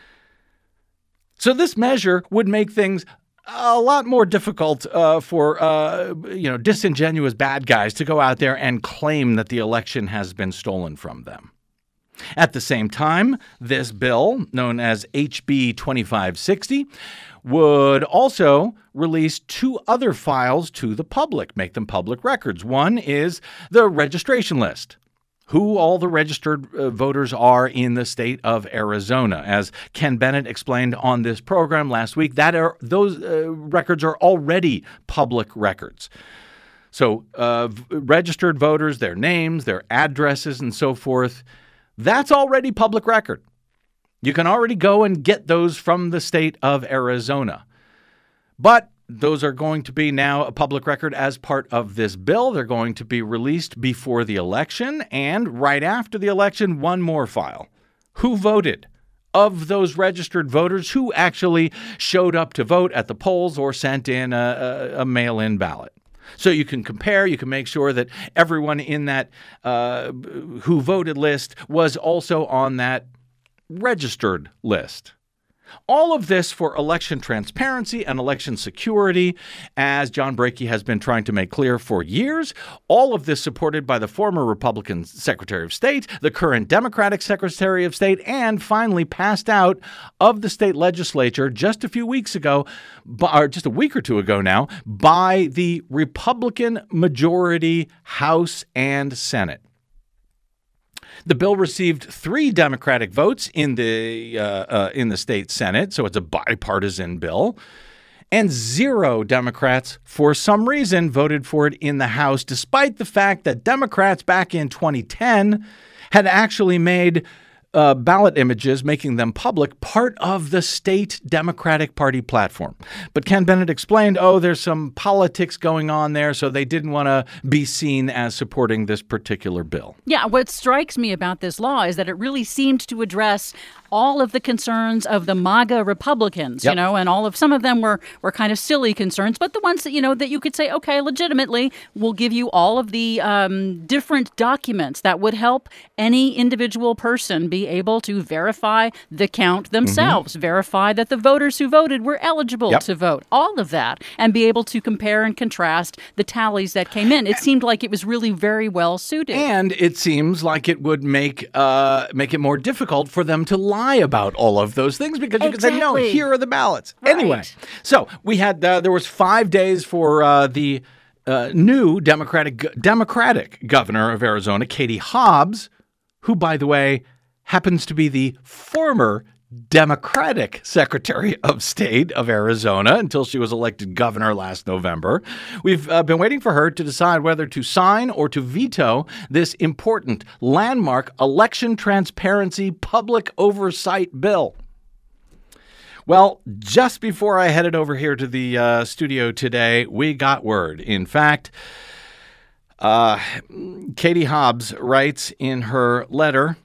So this measure would make things a lot more difficult uh, for uh, you know disingenuous bad guys to go out there and claim that the election has been stolen from them. At the same time, this bill, known as H B twenty-five sixty, would also release two other files to the public, make them public records. One is the registration list, who all the registered uh, voters are in the state of Arizona. As Ken Bennett explained on this program last week, that are those uh, records are already public records. So uh, v- registered voters, their names, their addresses, and so forth, that's already public record. You can already go and get those from the state of Arizona. But those are going to be now a public record as part of this bill. They're going to be released before the election, and right after the election, one more file. Who voted? Of those registered voters, who actually showed up to vote at the polls or sent in a, a, a mail-in ballot. So you can compare, you can make sure that everyone in that uh, who voted list was also on that registered list. All of this for election transparency and election security, as John Brakey has been trying to make clear for years. All of this supported by the former Republican Secretary of State, the current Democratic Secretary of State, and finally passed out of the state legislature just a few weeks ago, or just a week or two ago now, by the Republican majority House and Senate. The bill received three Democratic votes in the uh, uh, in the state Senate, so it's a bipartisan bill, and zero Democrats, for some reason, voted for it in the House, despite the fact that Democrats back in twenty ten had actually made uh, ballot images, making them public, part of the state Democratic Party platform. But Ken Bennett explained, oh, there's some politics going on there, so they didn't want to be seen as supporting this particular bill. Yeah, what strikes me about this law is that it really seemed to address all of the concerns of the MAGA Republicans, yep. you know, and all of some of them were, were kind of silly concerns, but the ones that, you know, that you could say, okay, legitimately, we'll give you all of the um, different documents that would help any individual person be be able to verify the count themselves, mm-hmm. verify that the voters who voted were eligible yep. to vote, all of that, and be able to compare and contrast the tallies that came in. It seemed like it was really very well suited. And it seems like it would make uh, make it more difficult for them to lie about all of those things because you exactly. could say, no, here are the ballots. Right. Anyway, so we had, uh, there was five days for uh, the uh, new Democratic Democratic governor of Arizona, Katie Hobbs, who, by the way, happens to be the former Democratic Secretary of State of Arizona until she was elected governor last November. We've uh, been waiting for her to decide whether to sign or to veto this important landmark election transparency public oversight bill. Well, just before I headed over here to the uh, studio today, we got word. In fact, uh, Katie Hobbs writes in her letter,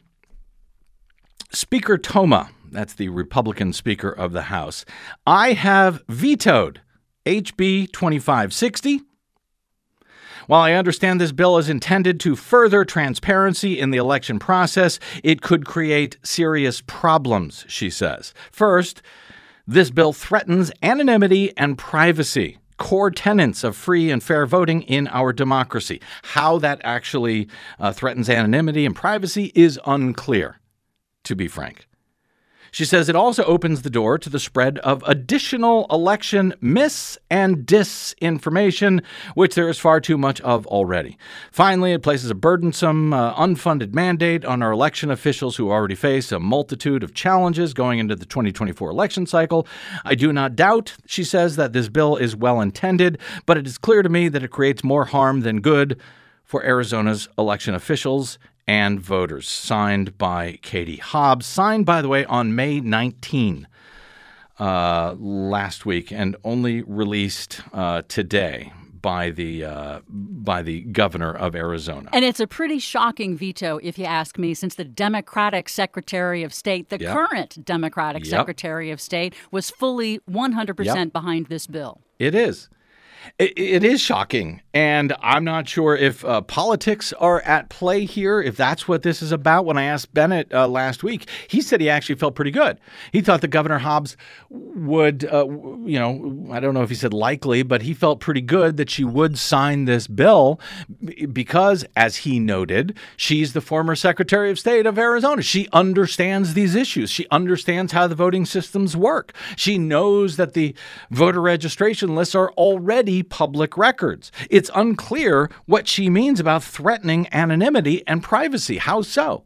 Speaker Toma, that's the Republican Speaker of the House, I have vetoed H B twenty-five sixty. While I understand this bill is intended to further transparency in the election process, it could create serious problems, she says. First, this bill threatens anonymity and privacy, core tenets of free and fair voting in our democracy. How that actually uh, threatens anonymity and privacy is unclear, to be frank. She says it also opens the door to the spread of additional election mis- and disinformation, which there is far too much of already. Finally, it places a burdensome, uh, unfunded mandate on our election officials who already face a multitude of challenges going into the twenty twenty-four election cycle. I do not doubt, she says, that this bill is well-intended, but it is clear to me that it creates more harm than good for Arizona's election officials and voters. Signed by Katie Hobbs. Signed, by the way, on May nineteenth uh, last week, and only released uh, today by the uh, by the governor of Arizona. And it's a pretty shocking veto, if you ask me, since the Democratic Secretary of State, the yep. current Democratic yep. Secretary of State, was fully one hundred percent yep. behind this bill. It is. It, it is shocking, and I'm not sure if uh, politics are at play here, if that's what this is about. When I asked Bennett uh, last week, he said he actually felt pretty good. He thought that Governor Hobbs would, uh, you know, I don't know if he said likely, but he felt pretty good that she would sign this bill because, as he noted, she's the former Secretary of State of Arizona. She understands these issues. She understands how the voting systems work. She knows that the voter registration lists are already public records. It's unclear what she means about threatening anonymity and privacy. How so?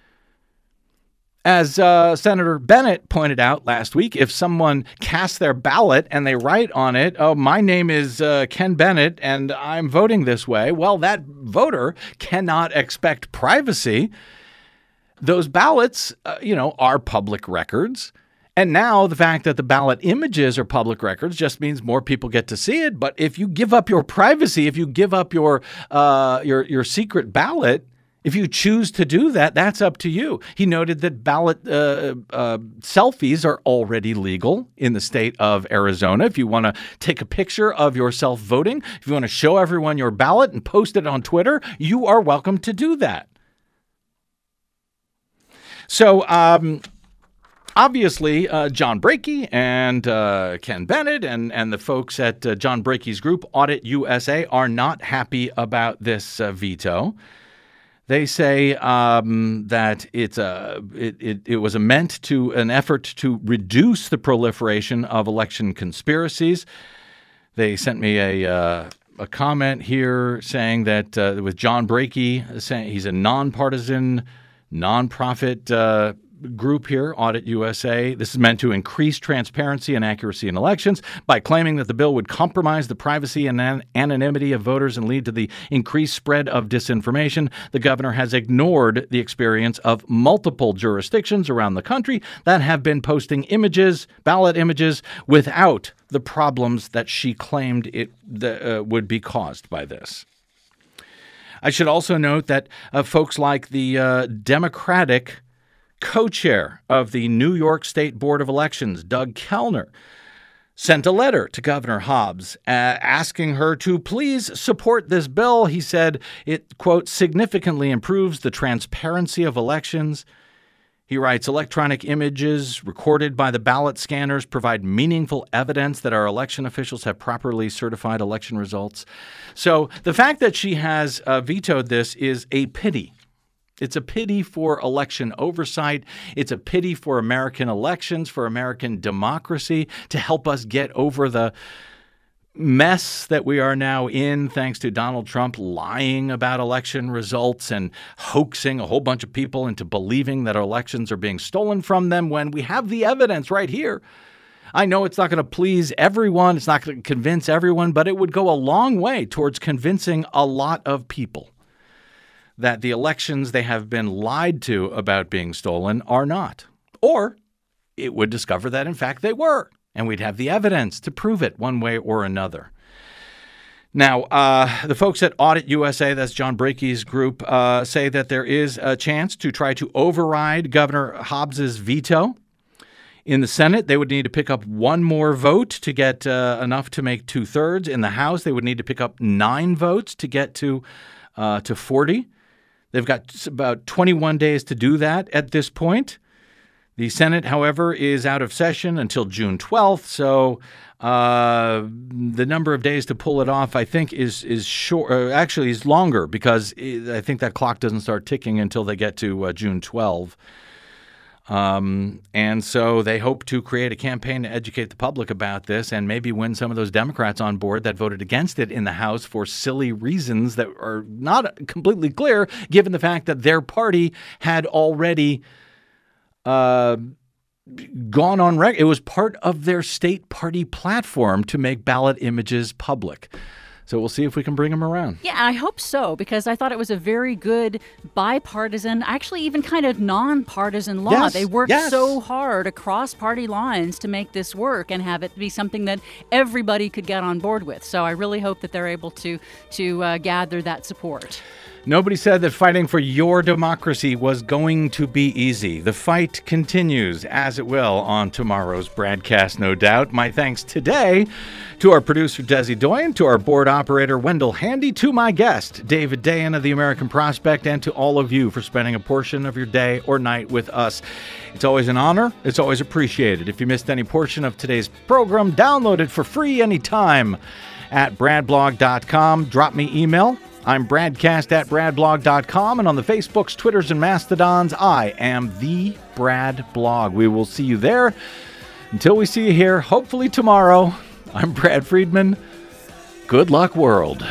As uh, Senator Bennett pointed out last week, if someone casts their ballot and they write on it, oh, my name is uh, Ken Bennett and I'm voting this way, well, that voter cannot expect privacy. Those ballots, uh, you know, are public records. And now the fact that the ballot images are public records just means more people get to see it. But if you give up your privacy, if you give up your uh, your your secret ballot, if you choose to do that, that's up to you. He noted that ballot uh, uh, selfies are already legal in the state of Arizona. If you want to take a picture of yourself voting, if you want to show everyone your ballot and post it on Twitter, you are welcome to do that. So, um, Obviously, uh, John Brakey and uh, Ken Bennett and, and the folks at uh, John Brakey's group, Audit U S A, are not happy about this uh, veto. They say um, that it's a, it, it, it was a meant to an effort to reduce the proliferation of election conspiracies. They sent me a uh, a comment here saying that uh, with John Brakey, saying he's a nonpartisan, nonprofit uh group here, Audit U S A. This is meant to increase transparency and accuracy in elections by claiming that the bill would compromise the privacy and an- anonymity of voters and lead to the increased spread of disinformation. The governor has ignored the experience of multiple jurisdictions around the country that have been posting images, ballot images, without the problems that she claimed it the, uh, would be caused by this. I should also note that uh, folks like the uh, Democratic co-chair of the New York State Board of Elections, Doug Kellner, sent a letter to Governor Hobbs uh, asking her to please support this bill. He said it, quote, significantly improves the transparency of elections. He writes, electronic images recorded by the ballot scanners provide meaningful evidence that our election officials have properly certified election results. So the fact that she has uh, vetoed this is a pity. It's a pity for election oversight. It's a pity for American elections, for American democracy, to help us get over the mess that we are now in, thanks to Donald Trump lying about election results and hoaxing a whole bunch of people into believing that our elections are being stolen from them when we have the evidence right here. I know it's not going to please everyone. It's not going to convince everyone, but it would go a long way towards convincing a lot of people that the elections they have been lied to about being stolen are not. Or it would discover that, in fact, they were. And we'd have the evidence to prove it one way or another. Now, uh, the folks at Audit U S A, that's John Brakey's group, uh, say that there is a chance to try to override Governor Hobbs's veto. In the Senate, they would need to pick up one more vote to get uh, enough to make two-thirds. In the House, they would need to pick up nine votes to get to uh, to forty. They've got about twenty-one days to do that at this point. The Senate, however, is out of session until June twelfth, so uh, the number of days to pull it off, I think, is is short. Uh, actually, is longer because I think that clock doesn't start ticking until they get to uh, June twelfth. Um, and so they hope to create a campaign to educate the public about this and maybe win some of those Democrats on board that voted against it in the House for silly reasons that are not completely clear, given the fact that their party had already Uh, gone on record. It was part of their state party platform to make ballot images public. So we'll see if we can bring them around. Yeah, I hope so, because I thought it was a very good bipartisan, actually even kind of nonpartisan law. Yes, they worked yes. so hard across party lines to make this work and have it be something that everybody could get on board with. So I really hope that they're able to, to uh, gather that support. Nobody said that fighting for your democracy was going to be easy. The fight continues, as it will, on tomorrow's broadcast, no doubt. My thanks today to our producer, Desi Doyen, to our board operator, Wendell Handy, to my guest, David Dayen of the American Prospect, and to all of you for spending a portion of your day or night with us. It's always an honor. It's always appreciated. If you missed any portion of today's program, download it for free anytime at brad blog dot com. Drop me email. I'm Bradcast at brad blog dot com, and on the Facebooks, Twitters, and Mastodons, I am the Brad Blog. We will see you there. Until we see you here, hopefully tomorrow, I'm Brad Friedman. Good luck, world.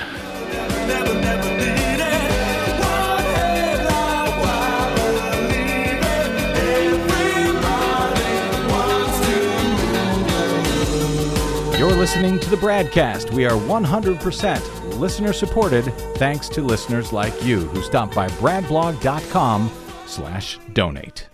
You're listening to the Bradcast. We are one hundred percent listener-supported, thanks to listeners like you who stop by brad blog dot com slash donate.